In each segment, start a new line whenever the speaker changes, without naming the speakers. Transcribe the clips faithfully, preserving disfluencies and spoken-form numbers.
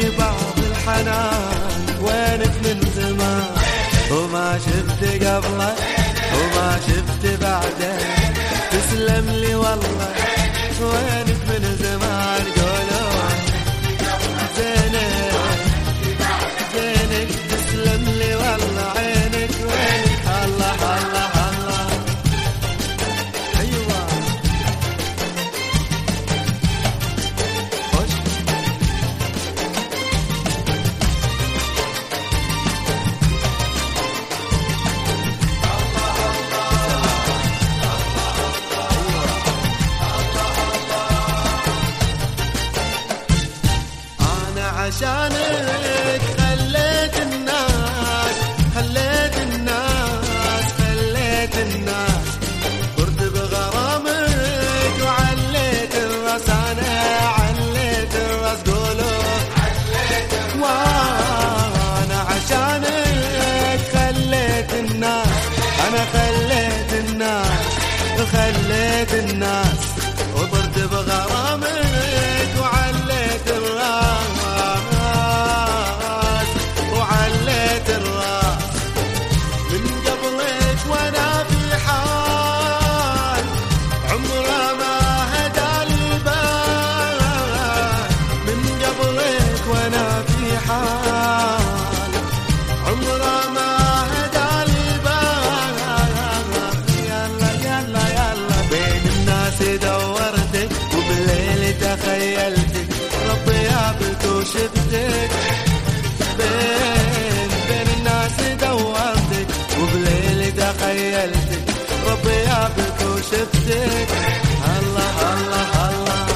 لي باب الحنان، وينك من زمان وما شفت قبلك وما شفت بعدك، تسلم لي والله وينك من زمان. قولوا زينك زينك تسلم لي والله، عينك وينك الله الله الله. أيوة خش عشانك خليت الناس خليت الناس خليت الناس، برد بغرامك وعليت الراس، انا عليت الراس. قولوا وانا عشانك خليت الناس، انا خليت الناس وخليت الناس، وبرد بغرامك وعليت الراس وعليت الراس. من قبلك وانا في حال عمره ما هدى البال، من قبلك وانا في حال عمره ما هدى البال. يلا يلا يلا بين الناس دورتك وبالليل تخيلتك، ربي يابك وشفتك. بين بين الناس دورتك وبليل تخيلتك، ربي يابك وشفتك. الله الله الله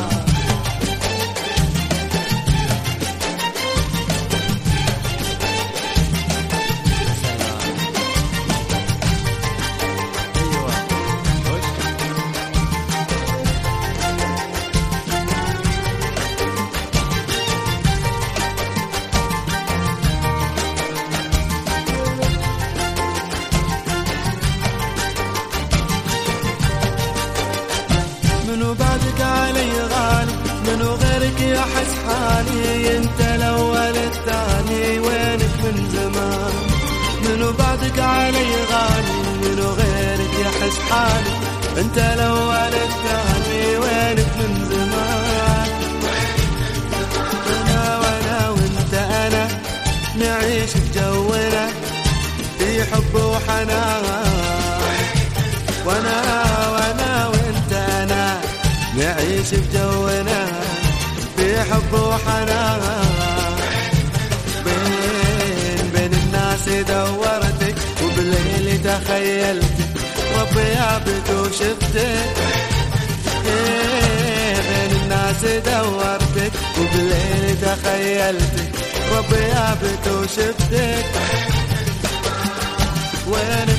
منو بعدك علي غالي، منو غيرك يحس حالي، انت الاول الثاني وينك من زمان. منو بعدك علي غالي، منو غيرك يحس حالي، انت الاول الثاني وينك من زمان. انا وانا وانت انا نعيش بجونا في حب وحنان، وانا وانا وانت انا نعيش بجونا في حب وحنان. بين بين الناس دورتك وبالليل تخيلتك، ربي يابك وشفتك. بين الناس دورتك وبالليل تخيلتك، ربي يابك وشفتك. وين